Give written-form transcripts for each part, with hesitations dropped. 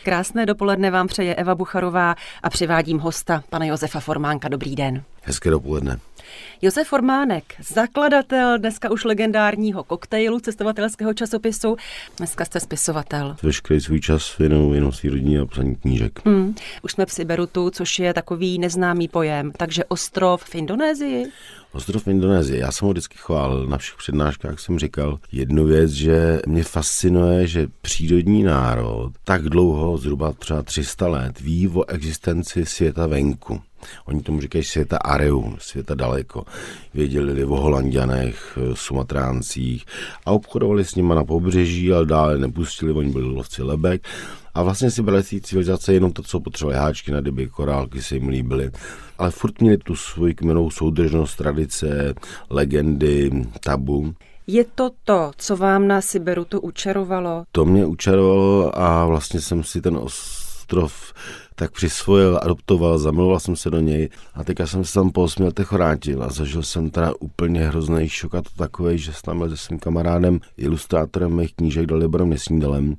Krásné dopoledne vám přeje Eva Bucharová a přivádím hosta, pana Josefa Formánka. Dobrý den. Hezké dopoledne. Josef Formánek, zakladatel dneska už legendárního Koktejlu, cestovatelského časopisu. Dneska jste spisovatel. Veškerý svůj čas věnuju jenom svý rodině a psaní knížek. Už jsme v Siberutu, což je takový neznámý pojem. Takže ostrov v Indonésii? Ostrov v Indonésii. Já jsem ho vždycky chválil. Na všech přednáškách jsem říkal jednu věc, že mě fascinuje, že přírodní národ tak dlouho, zhruba třeba 300 let, ví o existenci světa venku. Oni tomu říkají světa Areum, světa daleko. Věděli o Holanďanech, Sumatráncích a obchodovali s nima na pobřeží, ale dále nepustili, oni byli lovci lebek. A vlastně si brali z té civilizace jenom to, co potřebovali, háčky na ryby, korálky se jim líbily. Ale furt měli tu svoji kmenovou soudržnost, tradice, legendy, tabu. Je to, co vám na Siberutu učarovalo? To mě učarovalo a vlastně jsem si ten ostrov tak přisvojil, adoptoval, zamiloval jsem se do něj a teďka jsem se tam po 8 letech vrátil a zažil jsem teda úplně hrozný šok a to takovej, že jsem tam byl se svým kamarádem, ilustrátorem mých knížek Daliborem Nesnídalem.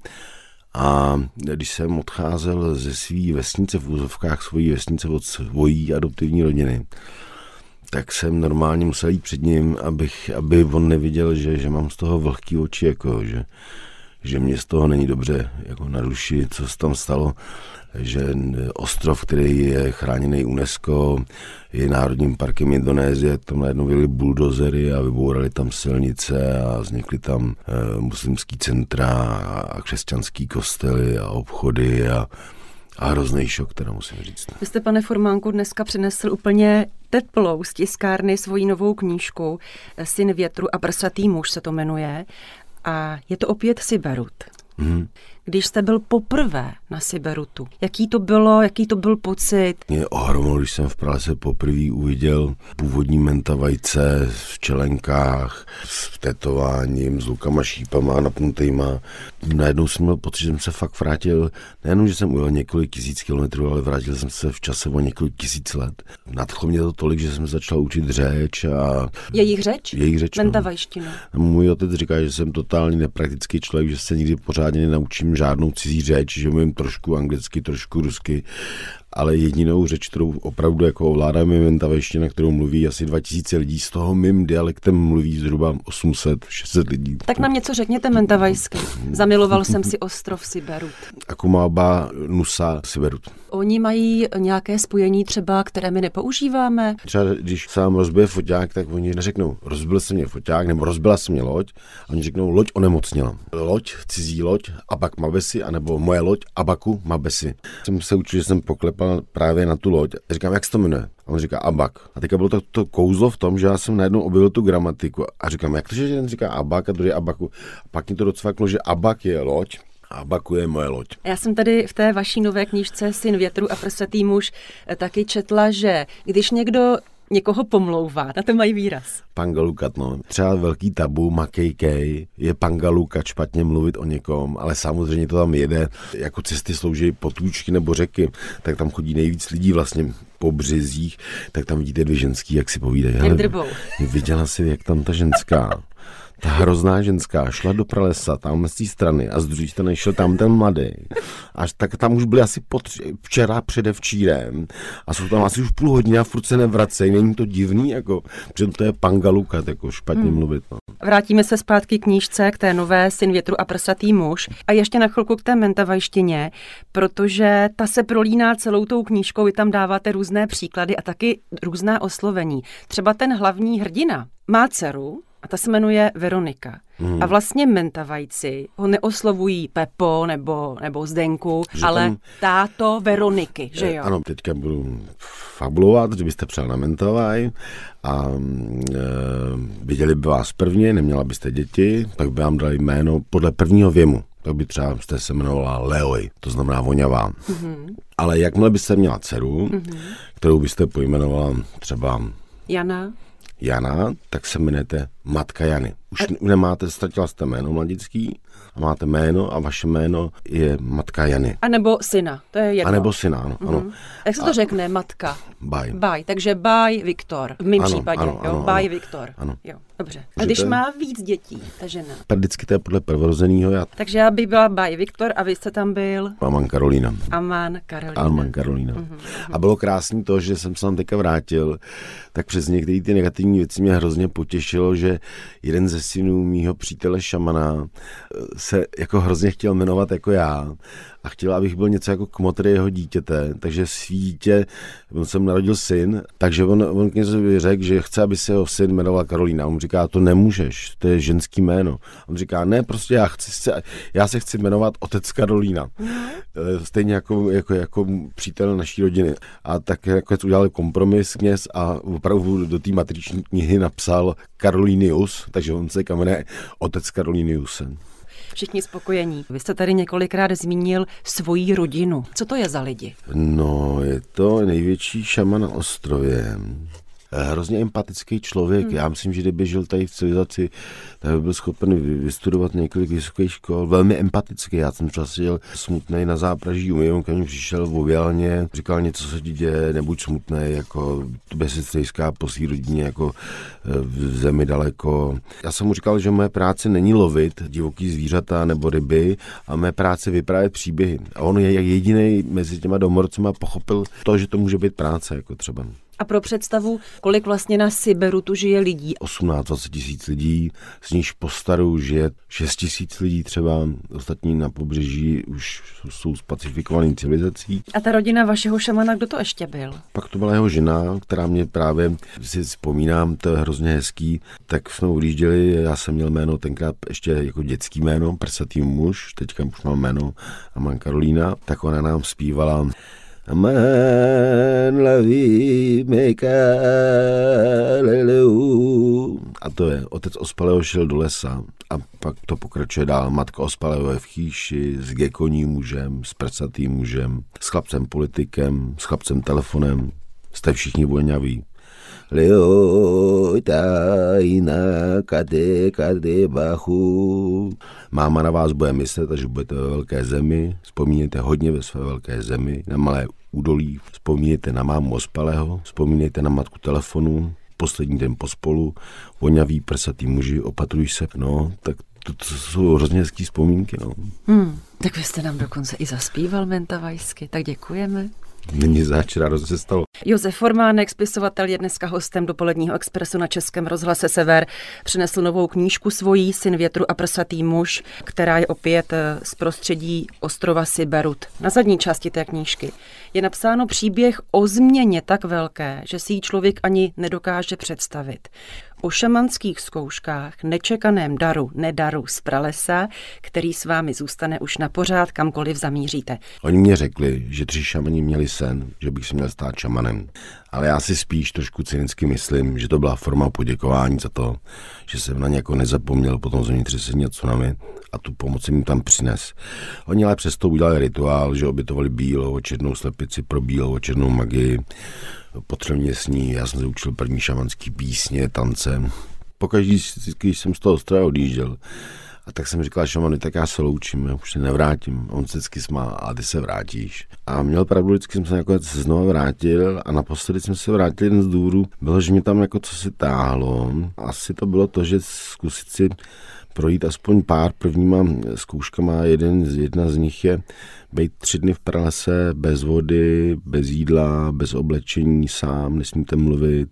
A když jsem odcházel ze své vesnice, v úzovkách svojí vesnice od svojí adoptivní rodiny, tak jsem normálně musel jít před ním, aby on neviděl, že mám z toho vlhký oči, jako, že mě z toho není dobře jako na duši, co se tam stalo, že ostrov, který je chráněný UNESCO, je národním parkem Indonésie, tam najednou vyjeli buldozery a vybourali tam silnice a vznikly tam muslimský centra a křesťanský kostely a obchody a hrozný šok, teda musím říct. Vy jste, pane Formánku, dneska přinesl úplně teplou z tiskárny svoji novou knížku Syn větru a prsatý muž se to jmenuje a je to opět Siberut. Když jste byl poprvé na Siberutu, jaký to byl pocit? Mě ohromilo, když jsem v Praze se poprvé uviděl původní menta vajce v čelenkách, s tetováním, s lukama, šípama napnutýma. Najednou jsem měl pocit, že jsem se fakt vrátil, nejenom, že jsem ujel několik tisíc kilometrů, ale vrátil jsem se v čase o několik tisíc let. Nadchlo mě to tolik, že jsem začal učit řeč a... Jejich řeč? Menta vajštinu. Můj otec říká, že jsem totálně nepraktický člověk, že se nikdy pořádně nenaučím žádnou cizí řeč, že umím trošku anglicky, trošku rusky, ale jedinou řeč, kterou opravdu jako ovládám, je menta vajština, kterou mluví asi 2000 lidí, z toho mým dialektem mluví zhruba 800-600 lidí. Tak nám něco řekněte menta vajsky. Zamiloval jsem si ostrov Siberut. Akumába Nusa Siberut. Oni mají nějaké spojení třeba, které my nepoužíváme? Třeba když sám rozbije foťák, tak oni neřeknou rozbil se mě foťák, nebo rozbila se mě loď, a oni řeknou loď onemocněla. Loď, cizí loď, abak mabesi, anebo moje loď, abaku mabesi. Jsem se učil, že jsem poklepal právě na tu loď. A říkám, jak se to jmenuje? A on říká abak. A teďka bylo to kouzlo v tom, že já jsem najednou objevil tu gramatiku a říkám, jak to, že jeden říká abak a druhý abaku. A pak mi to docvaklo, že abak je loď, a abaku je moje loď. Já jsem tady v té vaší nové knížce Syn větru a prsatý muž taky četla, že když někdo někoho pomlouvá, na to mají výraz. Pangalukat, no. Třeba velký tabu, makejkej, je pangalukat, špatně mluvit o někom, ale samozřejmě to tam jede. Jako cesty slouží potůčky nebo řeky, tak tam chodí nejvíc lidí vlastně po březích, tak tam vidíte dvě ženský, jak si povídají. Jak drbou. Viděla si, jak tam ta ženská, ta hrozná ženská šla do pralesa, tam z té strany a z druhé strany šel tam ten mladý. Až tak tam už byli asi včera předevčírem a jsou tam asi už půl hodiny a furt se nevracejí. Není to divný, jako, protože to je pangalukat, jako špatně mluvit. No. Vrátíme se zpátky k knížce, k té nové Syn větru a prsatý muž a ještě na chvilku k té menta vajštině, protože ta se prolíná celou tou knížkou, vy tam dáváte různé příklady a taky různá oslovení. Třeba ten hlavní hrdina má dceru, a ta se jmenuje Veronika. A vlastně mentavajci ho neoslovují Pepo nebo Zdenku, ale táto Veroniky, že jo? Ano, teďka budu fabulovat, kdybyste přijel na mentavaj a viděli by vás prvně, neměla byste děti, tak by vám dali jméno podle prvního věmu. Tak by třeba jste se jmenovala Leoj, to znamená voňavá. Ale jakmile byste měla dceru, kterou byste pojmenovala třeba Jana, tak se jmenujete Matka Jany. Už nemáte, ztratila jste jméno mladický a máte jméno a vaše jméno je Matka Jany. A nebo syna, to je jedno. A nebo syna, ano. Jak se to řekne, matka? Baj. Takže Baj Viktor, v mém případě, ano, Baj Viktor. Ano. Jo, dobře. A když má víc dětí, ta žena? Vždycky to je podle prvorozenýho. Takže já bych byla Baj Viktor a vy jste tam byl? Aman Karolína. Aman Karolína. A bylo krásný to, že jsem se tam teďka vrátil, tak přes některé ty negativní věci mě hrozně potěšilo, že jeden ze synů mýho přítele šamana se jako hrozně chtěl jmenovat jako já a chtěl, abych byl něco jako kmotr jeho dítěte, takže svý dítě, on jsem narodil syn, takže on k němu řekl, že chce, aby se jeho syn jmenoval Karolína. On říká, to nemůžeš, to je ženský jméno. On říká, ne, prostě já se chci jmenovat otec Karolína. Stejně jako přítel naší rodiny. A tak jako udělali kompromis kněz a opravdu do té matriční knihy napsal Karolinius, takže on se jmenuje otec Karoliniuse. Všichni spokojení. Vy jste tady několikrát zmínil svoji rodinu. Co to je za lidi? No, je to největší šaman na ostrově. Hrozně empatický člověk. Já myslím, že kdyby žil tady v civilizaci, tak by byl schopen vystudovat několik vysokých škol. Velmi empatický. Já jsem třeba seděl smutnej na zápraží on ke mně přišel vovělně, říkal něco se ti děje, nebuď smutnej, jako bezsestejská po svý rodině, jako v zemi daleko. Já jsem mu říkal, že moje práce není lovit divoký zvířata nebo ryby, a mé práce vyprávět příběhy. A on je jediný mezi těma domorcema pochopil to, že to může být práce, jako třeba. A pro představu, kolik vlastně na Siberutu žije lidí? 18-20 tisíc lidí, z níž po staru žije 6 tisíc lidí třeba, ostatní na pobřeží už jsou spacifikovaný civilizací. A ta rodina vašeho šamana, kdo to ještě byl? Pak to byla jeho žena, která mě právě, si vzpomínám, to je hrozně hezký, tak jsme ujížděli, já jsem měl jméno tenkrát ještě jako dětský jméno, Prsatý muž, teďka už mám jméno Aman Karolína, tak ona nám zpívala Aman laví mekaleleu. A to je, otec ospalého šel do lesa a pak to pokračuje dál. Matka ospalého je v chýši s gekoním mužem, s prsatým mužem, s chlapcem politikem, s chlapcem telefonem. Jste všichni voňaví. Máma na vás bude myslet, že budete ve velké zemi. Vzpomínejte hodně ve své velké zemi, na malé údolí. Vzpomínejte na mámu ospalého, vzpomínejte na matku telefonu, poslední den pospolu, voňavý prsatý muži, opatruj se. No, tak to jsou hrozně hezký vzpomínky. No. Tak vy jste nám dokonce i zaspíval mentavajsky, tak děkujeme. Není zač, rádo se stalo. Josef Formánek, spisovatel, je dneska hostem Dopoledního expresu na Českém rozhlase Sever. Přinesl novou knížku svojí, Syn větru a prsatý muž, která je opět z prostředí ostrova Siberut. Na zadní části té knížky je napsáno příběh o změně tak velké, že si ji člověk ani nedokáže představit. O šamanských zkouškách, nečekaném nedaru z pralesa, který s vámi zůstane už na pořád, kamkoliv zamíříte. Oni mě řekli, že 3 šamani měli sen, že bych se měl stát šamanem. Ale já si spíš trošku cynicky myslím, že to byla forma poděkování za to, že jsem na ně jako nezapomněl po tom zemětřesení a tsunami a tu pomoc jsem jim tam přines. Oni ale přesto udělali rituál, že obětovali bílou černou slepici pro bílou černou magii. Potřebně s ní, já jsem se učil první šamanský písně, tance. Pokaždý, když jsem z toho ostrova odjížděl, a tak jsem říkal šamanu, tak já se loučím, já už se nevrátím. A on se vždycky smál, a ty se vrátíš. A měl pravdu, vždycky jsem se nakonec znovu vrátil a naposledy jsem se vrátil, jeden z důvodů bylo, že mě tam jako co si táhlo. Asi to bylo to, že zkusit si projít aspoň pár prvníma zkouškama. Jedna z nich je být 3 dny v pralese, bez vody, bez jídla, bez oblečení, sám, nesmíte mluvit.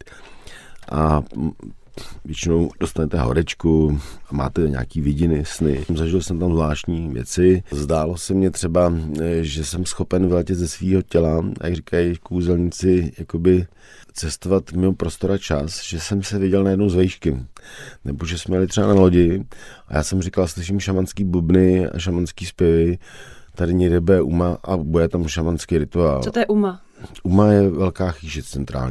A většinou dostanete horečku a máte nějaký vidiny, sny. Zažil jsem tam zvláštní věci. Zdálo se mně třeba, že jsem schopen vyletět ze svého těla, jak říkají kouzelníci, jakoby cestovat mimo prostor a čas, že jsem se viděl najednou z vejšky. Nebo že jsme jeli třeba na lodi a já jsem říkal, slyším šamanský bubny a šamanský zpěvy, tady někde bude Uma a bude tam šamanský rituál. Co to je Uma? Uma je velká chýše centrální.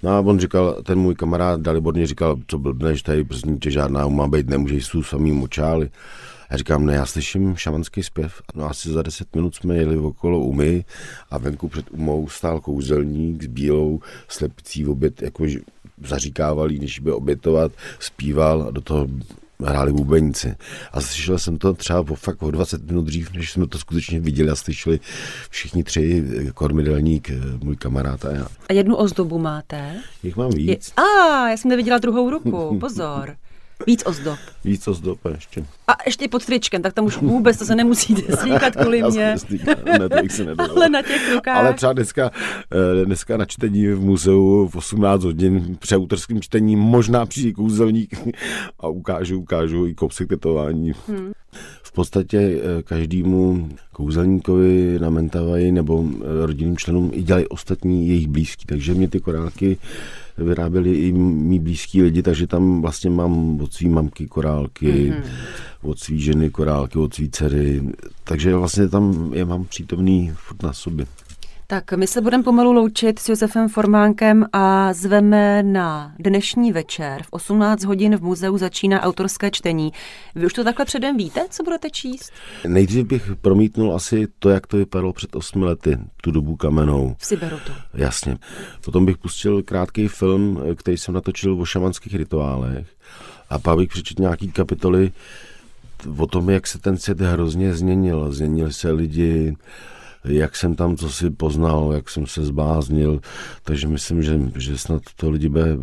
No a on říkal, ten můj kamarád Daliborně říkal, co blbneš, tady Brznítě žádná má být, nemůžeš jsou samý močály. Já říkám, ne, já slyším šamanský zpěv. No asi za 10 minut jsme jeli okolo Umy a venku před Umou stál kouzelník s bílou slepicí obět, jakože zaříkávalý, než by obětovat, zpíval a do toho hráli bubeníci. A slyšel jsem to třeba fakt o 20 minut dřív, než jsme to skutečně viděli a slyšeli všichni 3, Kormidelník, můj kamarád a já. A jednu ozdobu máte? Jich mám víc. Já jsem neviděla druhou ruku, pozor. Víc ozdob. Víc ozdob ještě. A ještě pod tričkem, tak tam už vůbec to se nemusíte slíkat kvůli mě. Ne, to bych se nedovolil. Ale na těch rukách. Ale třeba dneska na čtení v muzeu v 18 hodin při autorském čtení možná přijde kouzelník a ukážu i kousek tetování. V podstatě každému kouzelníkovi namentavají nebo rodinným členům i dělají ostatní jejich blízký, takže mě ty korálky vyráběli i mý blízký lidi, takže tam vlastně mám od svý mamky korálky, od svý ženy korálky, od svý dcery, takže vlastně tam je mám přítomný furt na sobě. Tak my se budeme pomalu loučit s Josefem Formánkem a zveme na dnešní večer. V 18 hodin v muzeu začíná autorské čtení. Vy už to takhle předem víte, co budete číst? Nejdřív bych promítnul asi to, jak to vypadalo před 8 lety, tu dobu kamennou. V Siberutu. Jasně. Potom bych pustil krátký film, který jsem natočil o šamanských rituálech a pak bych přečetl nějaký kapitoly o tom, jak se ten svět hrozně změnil. Změnili se lidi, jak jsem tam co si poznal, jak jsem se zbláznil, takže myslím, že snad to lidi bude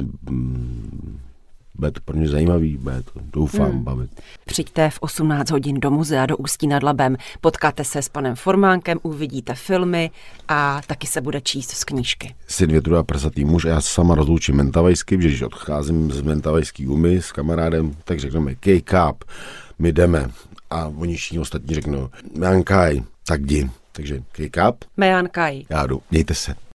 to pro mě zajímavý, bude to, doufám, bavit. Přijďte v 18 hodin do muzea do Ústí nad Labem, potkáte se s panem Formánkem, uvidíte filmy a taky se bude číst z knížky. Syn větru a prsatý muž a já se sama rozloučím mentavajsky, že když odcházím z mentavajský Umy s kamarádem, tak řekneme K-Cup, my jdeme a oni všichni ostatní řeknou Jankaj, tak jdi. Takže K-Cup. Mejan Kaj. Já jdu. Mějte se.